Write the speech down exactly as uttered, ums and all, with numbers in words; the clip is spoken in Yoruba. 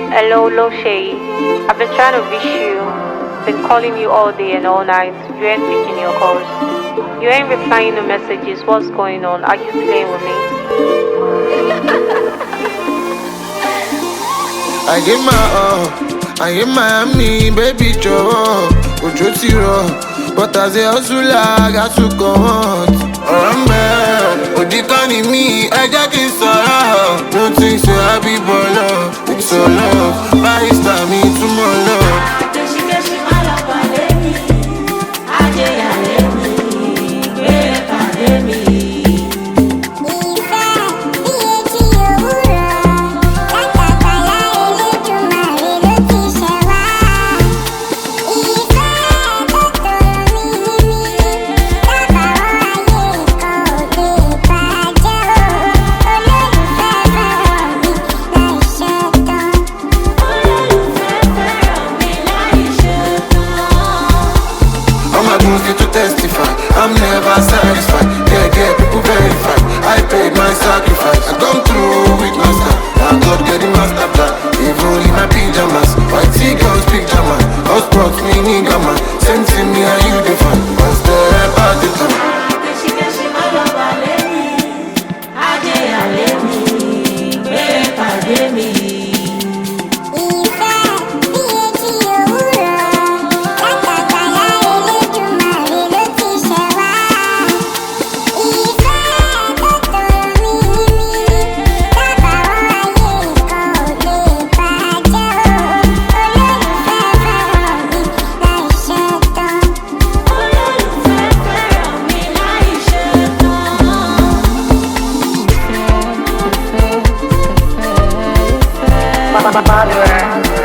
Hello, Loshay. I've been trying to reach you. Been calling you all day and all night. You ain't picking your calls. You ain't replying to messages. What's going on? Are you playing with me? I give my all, I give Miami, baby Joe, Ojo ti ro, but as a hustler, I got to go on. Ọ̀rọ̀ òdì kan ni mí, ẹ jẹ́ kí n sọ̀rọ̀. No think say I be baller, it's all love, barista mi túmọ̀ love. Kèsìkèsì má lọ pàdé mi, Adéyàlé mi, gbé pàdé mi. To testify, I'm never satisfied. Yeah, yeah, people verify. I paid my sacrifice. I come through with my star. Now God get the master plan. Even in my pajamas, white tea girls picture man. Us brought me nigga man. Same to me and you define. One step at the time. Kèsìkèsì má lọ pàdé mi, Adéyàlé mi, gbé pàdé mi. Bye-bye.